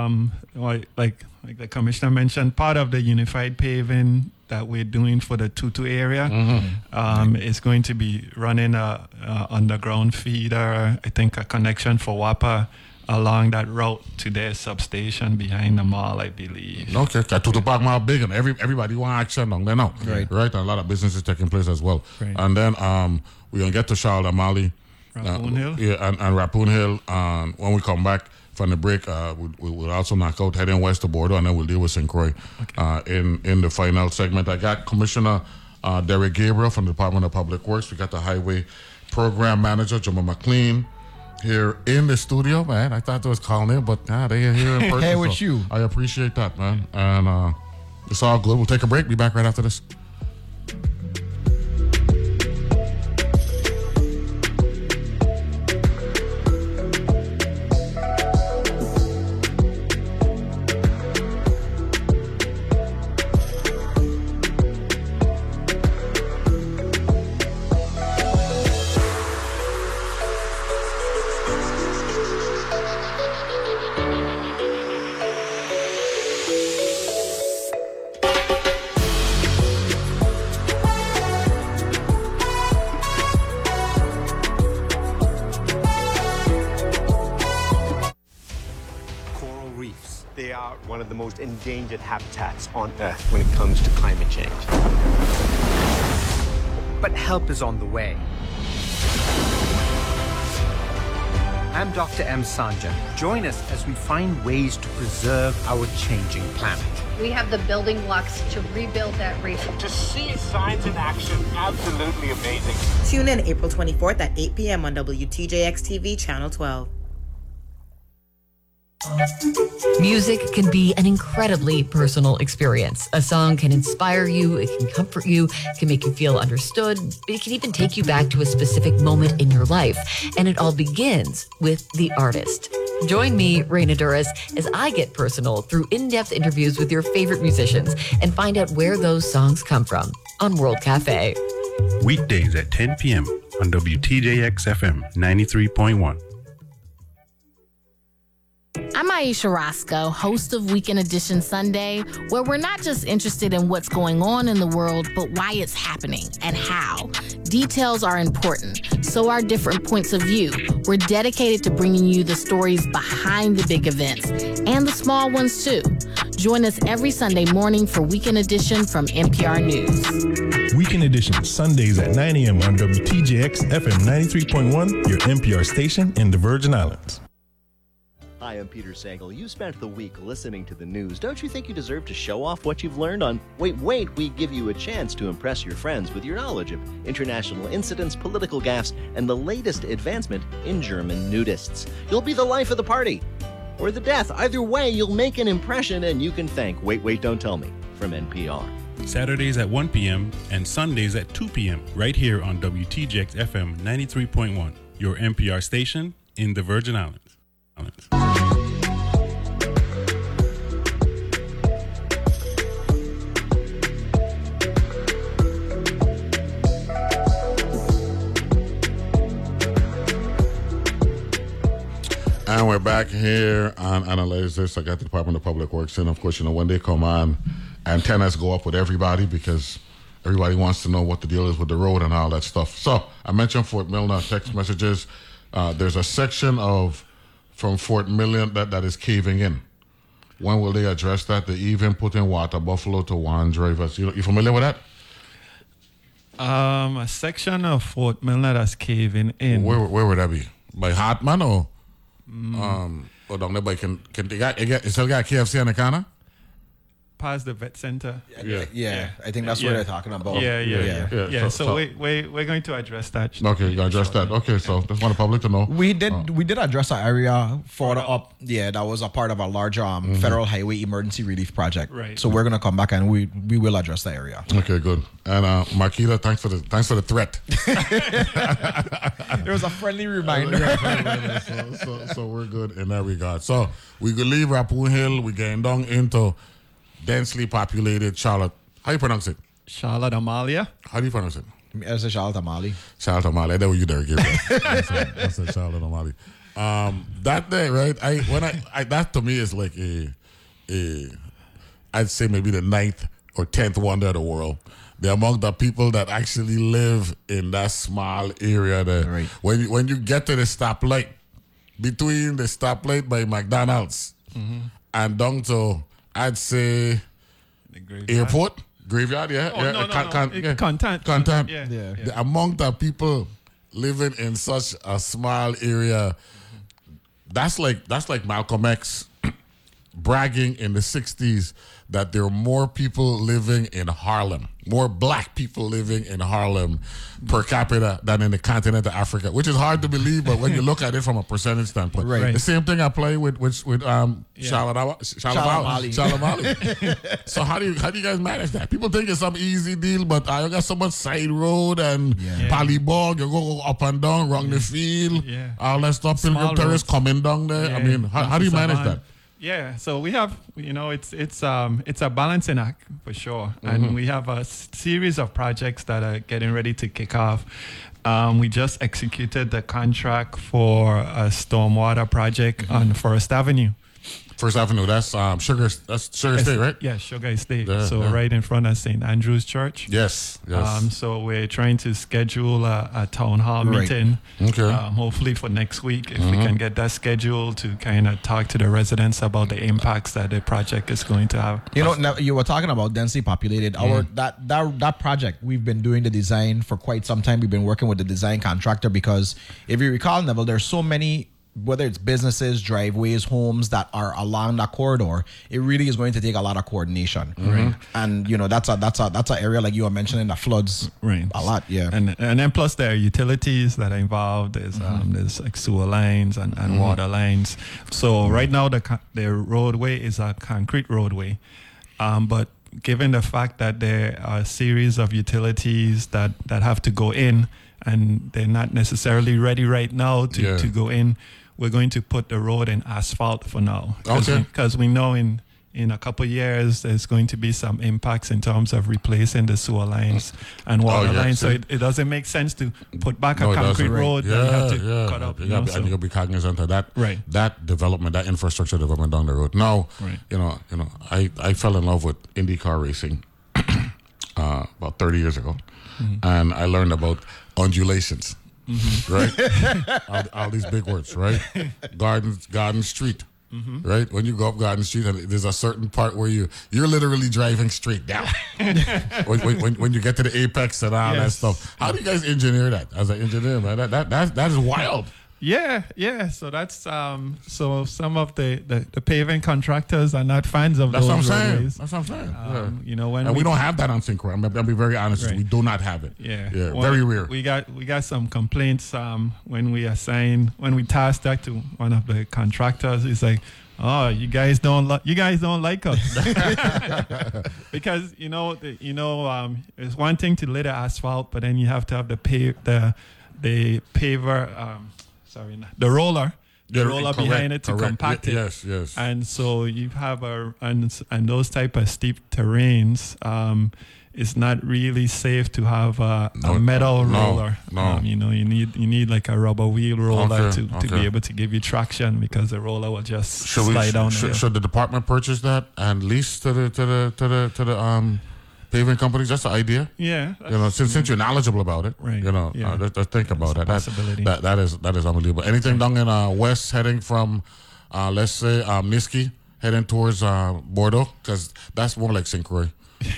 Like the commissioner mentioned, part of the unified paving that we're doing for the Tutu area is going to be running a underground feeder. I think a connection for WAPA along that route to their substation behind the mall, I believe. Okay, Tutu Park Mall big and everybody want action down there now. Right, and a lot of businesses taking place as well. Right. And then we're gonna get to Charlotte Amalie. Rappoon Hill? Yeah, and Rappoon Hill. When we come back from the break, we'll also knock out heading west to Bordeaux, and then we'll deal with St. Croix in the final segment. I got Commissioner Derek Gabriel from the Department of Public Works. We got the Highway Program Manager, Jamal McLean, here in the studio, man. I thought they was calling in, but they're here in person. Hey, with you. I appreciate that, man. And it's all good. We'll take a break. Be back right after this. Endangered habitats on Earth when it comes to climate change. But help is on the way. I'm Dr. M. Sanja. Join us as we find ways to preserve our changing planet. We have the building blocks to rebuild that reef. To see science in action, absolutely amazing. Tune in April 24th at 8 p.m. on WTJX-TV Channel 12. Music can be an incredibly personal experience. A song can inspire you, it can comfort you, it can make you feel understood, it can even take you back to a specific moment in your life. And it all begins with the artist. Join me, Raina Duras, as I get personal through in-depth interviews with your favorite musicians and find out where those songs come from on World Cafe. Weekdays at 10 p.m. on WTJX-FM 93.1. I'm Aisha Roscoe, host of Weekend Edition Sunday, where we're not just interested in what's going on in the world, but why it's happening and how. Details are important, so are different points of view. We're dedicated to bringing you the stories behind the big events and the small ones too. Join us every Sunday morning for Weekend Edition from NPR News. Weekend Edition, Sundays at 9 a.m. on WTJX FM 93.1, your NPR station in the Virgin Islands. Hi, I'm Peter Sagal. You spent the week listening to the news. Don't you think you deserve to show off what you've learned on Wait, we give you a chance to impress your friends with your knowledge of international incidents, political gaffes, and the latest advancement in German nudists. You'll be the life of the party or the death. Either way, you'll make an impression and you can thank Wait, Don't Tell Me from NPR. Saturdays at 1 p.m. and Sundays at 2 p.m. right here on WTJX FM 93.1, your NPR station in the Virgin Islands. And we're back here on Analyze This. I got the Department of Public Works in. Of course, when they come on, antennas go up with everybody because everybody wants to know what the deal is with the road and all that stuff. So I mentioned Fort Milner text messages. There's a section from Fort Milner that is caving in. When will they address that? They even put in water buffalo to warn drivers. You familiar with that? A section of Fort Milner that's caving in. Where would that be? By Hartman or down there by it still got KFC on the corner? Past the vet center. Yeah. I think that's what they're talking about. Yeah. So we're going to address that. Okay, you're going to address that. Okay, so just want the public to know. We did address an area further up. Yeah, that was a part of a larger federal highway emergency relief project. Right. So we're going to come back and we will address the area. Okay, good. And Marquita, thanks for the threat. It was a friendly reminder. So we're good in that regard. So we could leave Rappoon Hill. We're getting down into densely populated Charlotte. How you pronounce it? Charlotte Amalie. How do you pronounce it? I say Charlotte Amalie. Charlotte Amalie. That was you there, Gabriel. I said Charlotte Amalie. That day, right? That to me is like I'd say maybe the 9th or 10th wonder of the world. They're among the people that actually live in that small area there. Right. When you get to the stoplight, between the stoplight by McDonald's and down to, I'd say, airport, graveyard, Content. Yeah. Among the people living in such a small area, that's like Malcolm X bragging in the 60s that there are more people living in Harlem, more black people living in Harlem per capita than in the continent of Africa, which is hard to believe, but when you look at it from a percentage standpoint. Right. The same thing I play with Charlotte Amalie. So how do you guys manage that? People think it's some easy deal, but you got so much side road and Palibog, you go up and down, wrong the field, all that stuff, Pilgrim Terrace coming down there. Yeah. I mean, how do you manage that? Yeah, so we have, it's a balancing act for sure, and we have a series of projects that are getting ready to kick off. We just executed the contract for a stormwater project on Forest Avenue. First Avenue, that's Sugar Estate, right? Yeah, Sugar Estate. Right in front of St. Andrew's Church. Yes. So we're trying to schedule a town hall meeting. Okay. Hopefully for next week, if we can get that scheduled to kind of talk to the residents about the impacts that the project is going to have. Now, you were talking about densely populated. That project, we've been doing the design for quite some time. We've been working with the design contractor because if you recall, Neville, there's so many whether it's businesses, driveways, homes that are along that corridor, it really is going to take a lot of coordination. Right. And that's an area like you were mentioning that floods a lot. Yeah. And then plus there are utilities that are involved. There's like sewer lines and water lines. So right now the roadway is a concrete roadway, but given the fact that there are a series of utilities that have to go in, and they're not necessarily ready right now to go in, we're going to put the road in asphalt for now. Because we know in a couple of years there's going to be some impacts in terms of replacing the sewer lines and water lines. So it doesn't make sense to put back a concrete road that you have to cut up. And you got to be cognizant of that. Right. That development, that infrastructure development down the road. Now, I fell in love with IndyCar racing about 30 years ago, and I learned about undulations. Right? all these big words, right? Garden Street. Right? When you go up Garden Street, and there's a certain part where you're literally driving straight down. when you get to the apex and all that stuff. How do you guys engineer that? As an engineer, man, that is wild. Yeah. So that's so some of the paving contractors are not fans of That's those what I'm roadways. saying. That's what I'm saying. You know, when and we don't have that on Synchro. I'll be very honest. We do not have it. Yeah. Very rare. We got some complaints when we tasked that to one of the contractors. It's like, oh, you guys don't like us. Because it's one thing to lay the asphalt, but then you have to have the paver. The roller. The roller behind it to compact it. Yes. And so you have and those type of steep terrains, it's not really safe to have a metal roller. No. You need like a rubber wheel roller to be able to give you traction, because the roller will just slide down. Should the department purchase that and lease to the paving companies? That's the idea. Yeah. Since you're knowledgeable about it, right? Let's think about that. Possibility. That is unbelievable. Anything down in west heading from, let's say Niski heading towards Bordeaux, because that's more like St. Croix.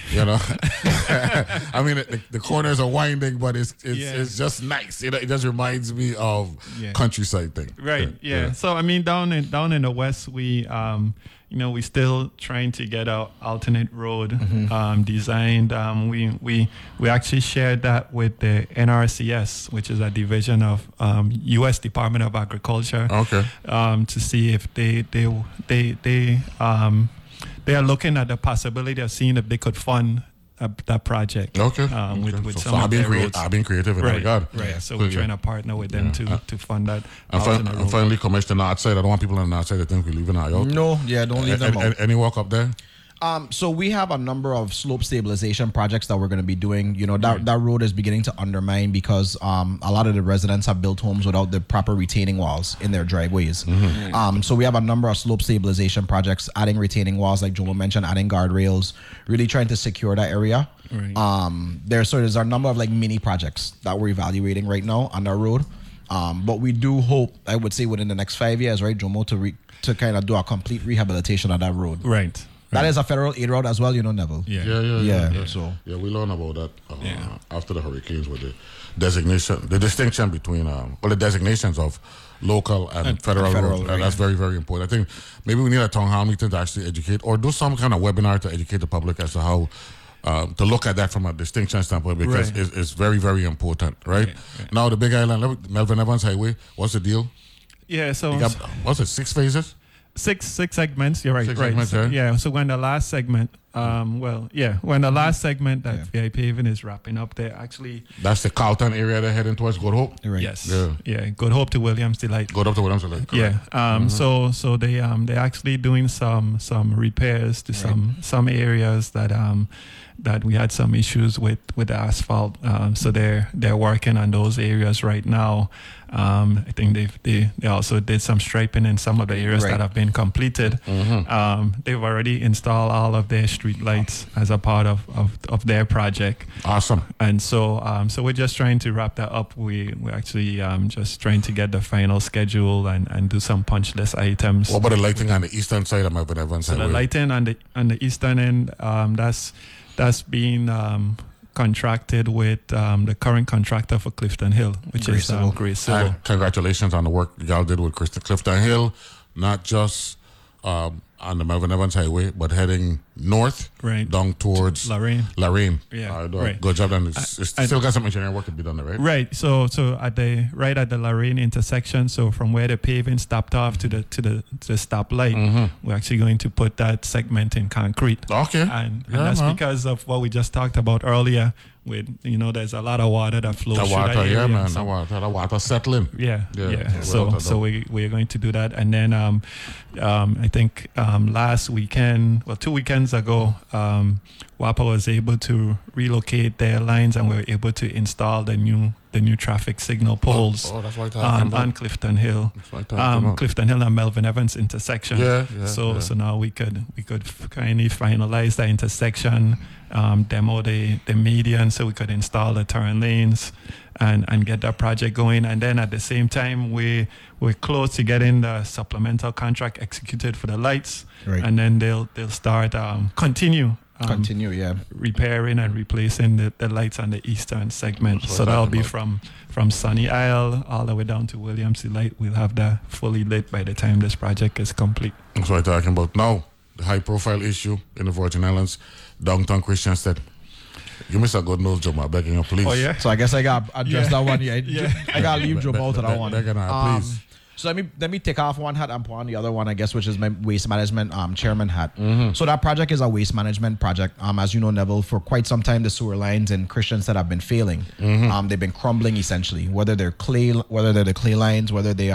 I mean, the corners are winding, but it's just nice. It just reminds me of countryside thing. Right. Yeah. So I mean, down in the west, we we're still trying to get our alternate road designed. We actually shared that with the NRCS, which is a division of U.S. Department of Agriculture. Okay. To see if they are looking at the possibility of seeing if they could fund that project. Okay. With so I've been creative in that regard. Right. So we're trying to partner with them to fund that. And finally, Commissioner outside. I don't want people on the outside to think we're leaving our out. No, don't leave them out. Any walk up there? So we have a number of slope stabilization projects that we're going to be doing. That road is beginning to undermine because a lot of the residents have built homes without the proper retaining walls in their driveways. So we have a number of slope stabilization projects, adding retaining walls, like Jomo mentioned, adding guardrails, really trying to secure that area. Right. There's a number of like mini projects that we're evaluating right now on our road. But we do hope, I would say within the next 5 years, right, Jomo, to kind of do a complete rehabilitation of that road. Right. That is a federal aid route as well, Neville. Yeah. So we learned about that after the hurricanes with the distinction between the designations of local and federal roads. And that's very, very important. I think maybe we need a town hall meeting to actually educate, or do some kind of webinar to educate the public as to how to look at that from a distinction standpoint, because it's very, very important, right? Now the Big Island, Melvin Evans Highway, what's the deal? Yeah, so what's it, 6 phases? Six segments. You're right. Segments, So when the last segment, that VI paving is wrapping up, they're actually that's the Carlton area they're heading towards Good Hope. Right. Yes. Yeah. Good Hope to Williams Delight. Good Hope to Williams Delight. Correct. Yeah. So they're actually doing some repairs to some areas that we had some issues with the asphalt. So they're working on those areas right now. I think they also did some striping in some of the areas that have been completed. They've already installed all of their street lights as a part of their project. Awesome. And so we're just trying to wrap that up. We're actually just trying to get the final schedule and do some punch list items. What about the lighting on the eastern side of Melvin Evans? So the lighting on the eastern end, that's being contracted with the current contractor for Clifton Hill, which is Grace Civil. Congratulations on the work y'all did with Clifton Hill, not just on the Melvin Evans Highway, but heading north, down towards Lorraine. Yeah, good job done. It's still got some engineering work to be done there, right? Right. So at the Lorraine intersection, so from where the paving stopped off to the stoplight, we're actually going to put that segment in concrete. Okay. And that's because of what we just talked about earlier. With there's a lot of water that flows through that area. The water settling. Yeah. So we're going to do that, and then I think last weekend, 2 weekends ago, WAPA was able to relocate their lines, and we were able to install the new traffic signal poles on Clifton Hill, Clifton Hill and Melvin Evans intersection. So now we could kindly finalize that intersection, demo the median, so we could install the turn lanes and get that project going. And then at the same time, we're close to getting the supplemental contract executed for the lights, and then they'll start continue repairing and replacing the lights on the eastern segment. So that'll be from Sunny Isle all the way down to Williams Light. We'll have that fully lit by the time this project is complete. That's what I'm talking about. Now, the high profile issue in the Virgin Islands, downtown Christiansted. You missed a good news, Joe, I'm begging you, please. Oh, yeah? So I guess I got to address that one. I got to leave Joe out to that one. Please. So let me take off one hat and put on the other one, I guess, which is my waste management chairman hat. So that project is a waste management project. As you know, Neville, for quite some time, the sewer lines in Christiansted have been failing. They've been crumbling essentially, whether they're the clay lines, whether they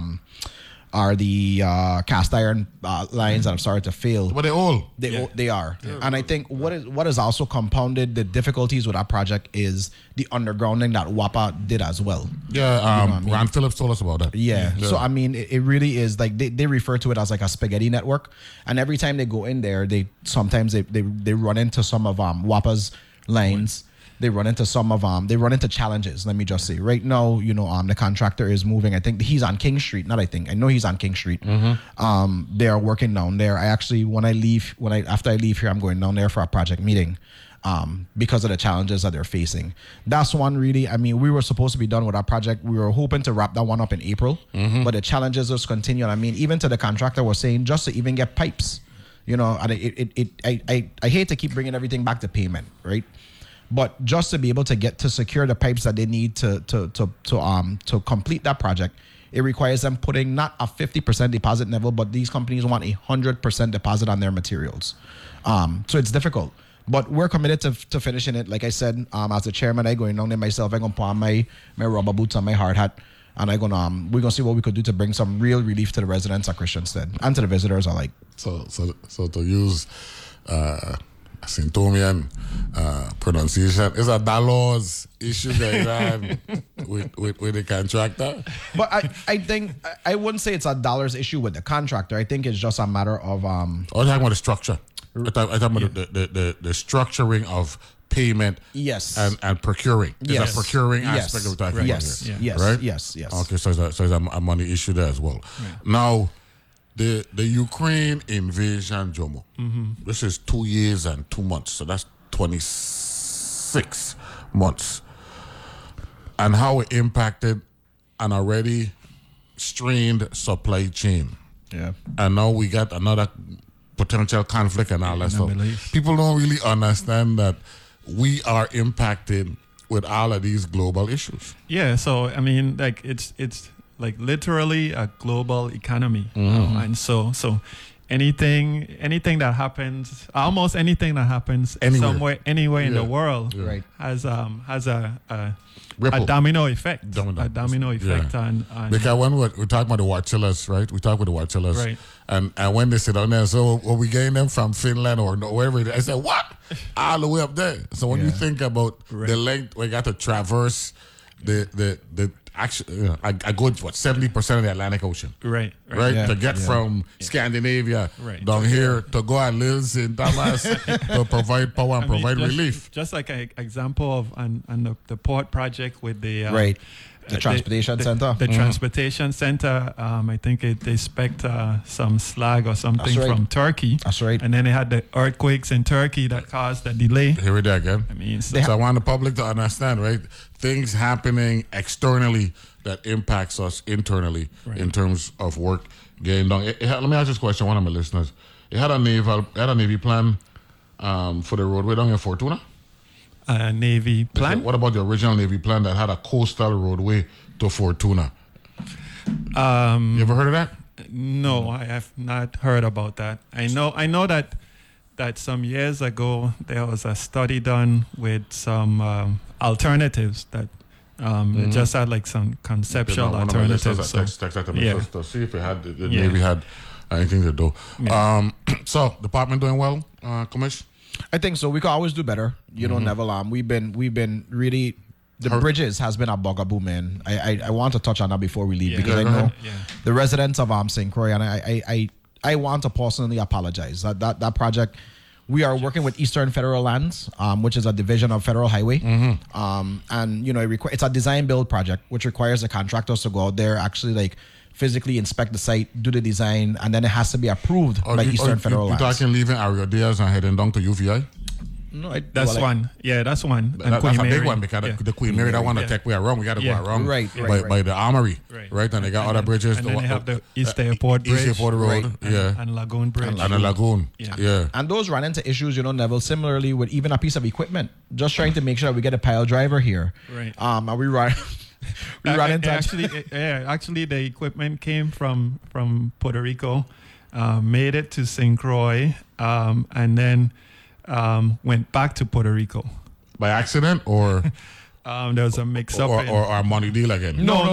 are the cast iron lines that have started to fail. But they are. And I think what is also compounded the difficulties with that project is the undergrounding that WAPA did as well. Ron Phillips told us about that. So I mean, it really is like they refer to it as like a spaghetti network, and every time they go in there, they run into some of WAPA's lines. They run into challenges. Let me just say right now, the contractor is moving. I think he's on King Street. I know he's on King Street. They are working down there. I actually, after I leave here, I'm going down there for a project meeting, because of the challenges that they're facing. That's one really. I mean, we were supposed to be done with our project. We were hoping to wrap that one up in April, but the challenges just continue. I mean, even to the contractor was saying just to even get pipes, and I hate to keep bringing everything back to payment, right? But just to be able to secure the pipes that they need to complete that project, it requires them putting not a 50% deposit level, but these companies want 100% deposit on their materials. So it's difficult, but we're committed to finishing it. Like I said, as the chairman, I going down there myself. I'm gonna put on my rubber boots and my hard hat, and we're gonna see what we could do to bring some real relief to the residents of Christiansted and to the visitors alike. So to use Sintomian pronunciation is a dollars issue that with the contractor. But I think I wouldn't say it's a dollars issue with the contractor. I think it's just a matter of I'm talking about the structure. I'm talking about the structuring of payment. Yes. And procuring. Yes. It's a procuring aspect of what we're talking about here. Yes. Right? Yes. Okay, so there's a money issue there as well. Now, the Ukraine invasion, Jomo. This is 2 years and 2 months, so that's 26 months. And how it impacted an already strained supply chain. Yeah. And now we got another potential conflict and all that stuff. People don't really understand that we are impacted with all of these global issues. Yeah, so I mean, like it's like literally a global economy, and so anything that happens, almost anything that happens somewhere, anywhere in the world, has a domino effect. A domino effect on because when we talk about the Warchillers, right? We talk with the Warchillers, right? And when they sit down there, so are we getting them from Finland or wherever? I said, what? All the way up there. So when you think about the length we got to traverse the actually, I go to 70% of the Atlantic Ocean. Right. To get from Scandinavia down here to go and live in Thomas to provide power and provide relief. Just like an example of on the port project with the The transportation center. The transportation center. I think they expect some slag or something from Turkey. That's right. And then they had the earthquakes in Turkey that caused the delay. Here we go again. I mean, so I want the public to understand, right? Things happening externally that impacts us internally in terms of work getting done. Let me ask this question. One of my listeners, it had a Navy plan for the roadway down in Fortuna. Navy plan. What about the original Navy plan that had a coastal roadway to Fortuna? You ever heard of that? No, I have not heard about that. I know that some years ago there was a study done with some alternatives that just had like some conceptual alternatives. To see if it had the Navy had anything to do. Yeah. So department doing well, Commish? I think so. We could always do better. You know, Neville. We've been really. The bridges has been a bugaboo, man. I want to touch on that before we leave because I know the residents of St. Croix, and I want to personally apologize. That project, we are working with Eastern Federal Lands, which is a division of Federal Highway, and you know it's a design build project, which requires the contractors to go out there, actually like physically inspect the site, do the design, and then it has to be approved by Eastern Federal Lands. You're talking leaving Area Diaz and heading down to UVI? No, that's one. Yeah, that's one. That's a big one because the Queen Mary, that one to take way around. We got to go around by the Armory, right? And they got other bridges. And then they have the East Airport Bridge. East Airport Road, and Lagoon Bridge. And the Lagoon, And those run into issues, you know, Neville, similarly with even a piece of equipment. Just trying to make sure that we get a pile driver here. Right. And we run... Actually, the equipment came from Puerto Rico, made it to St. Croix, and then went back to Puerto Rico. By accident or? There was a mix-up. Or a money deal again? No.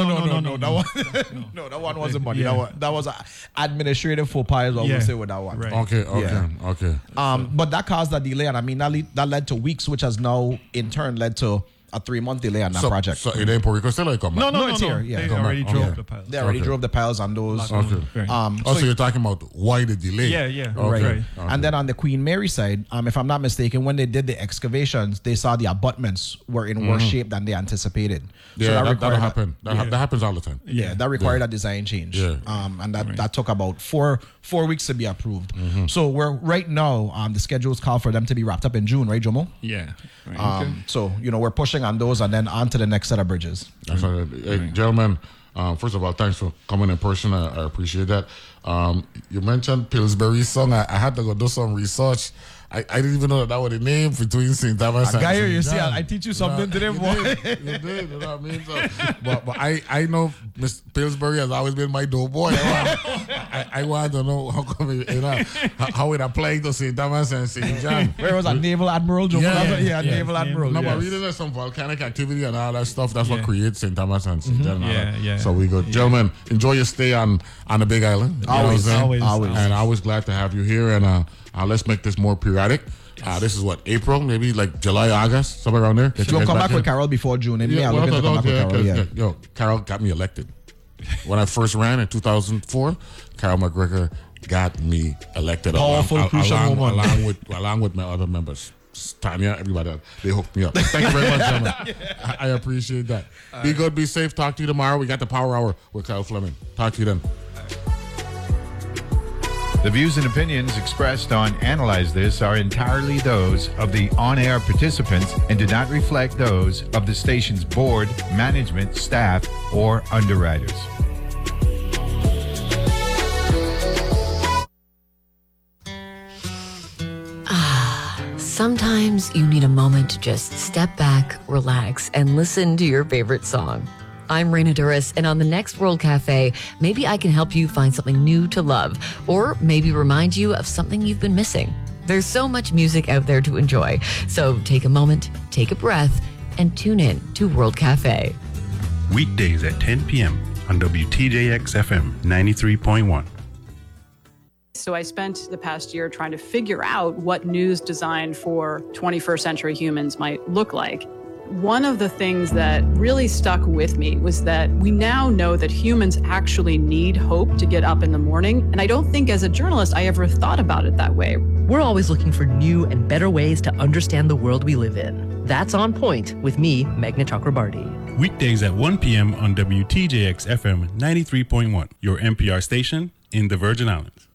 That one wasn't money. That was an administrative faux pas, I would say, with that one. Right. Okay. But that caused a delay, and I mean, that led to weeks, which has now, in turn, led to a 3-month delay on that project. So it ain't Puerto Rico still like come back? No, it's here. Yeah, they already drove the piles. They already drove the piles on those. So you're talking about why the delay? Yeah. Right. And then on the Queen Mary side, if I'm not mistaken, when they did the excavations, they saw the abutments were in worse shape than they anticipated. Yeah, so that happened. That happens all the time. Yeah, that required a design change. Yeah. And that took about four weeks to be approved. So we're right now, the schedule's called for them to be wrapped up in June, right, Jomo? Yeah. So, you know, we're pushing on those and then on to the next set of bridges. That's right. Hey, gentlemen, first of all, thanks for coming in person. I appreciate that. You mentioned Pillsbury song. I had to go do some research. I didn't even know that was the name between St. Thomas and St. John. You see, I teach you something today, boy. You did, you know what I mean? So, but I know Miss Pillsbury has always been my doughboy. I want to know how it applied to St. Thomas and St. John. Where was that? Naval Admiral? Naval Admiral. No, but really there's some volcanic activity and all that stuff. That's what creates St. Thomas and St. John. Yeah. So we good. Gentlemen, enjoy your stay on the Big Island. Always. And always glad to have you here. And let's make this more periodic. This is what, April, maybe like July, August, somewhere around there. We'll come back with Carol before June. Carol got me elected. When I first ran in 2004, Carol McGregor got me elected. Powerful, crucial moment. Along with my other members. Tanya, everybody else. They hooked me up. Thank you very much, gentlemen. I appreciate that. Be good, be safe. Talk to you tomorrow. We got the Power Hour with Kyle Fleming. Talk to you then. The views and opinions expressed on Analyze This are entirely those of the on-air participants and do not reflect those of the station's board, management, staff, or underwriters. Sometimes you need a moment to just step back, relax, and listen to your favorite song. I'm Raina Duras, and on the next World Cafe, maybe I can help you find something new to love, or maybe remind you of something you've been missing. There's so much music out there to enjoy, so take a moment, take a breath, and tune in to World Cafe. Weekdays at 10 p.m. on WTJX-FM 93.1. So I spent the past year trying to figure out what news designed for 21st century humans might look like. One of the things that really stuck with me was that we now know that humans actually need hope to get up in the morning. And I don't think as a journalist I ever thought about it that way. We're always looking for new and better ways to understand the world we live in. That's On Point with me, Meghna Chakrabarti. Weekdays at 1 p.m. on WTJX FM 93.1, your NPR station in the Virgin Islands.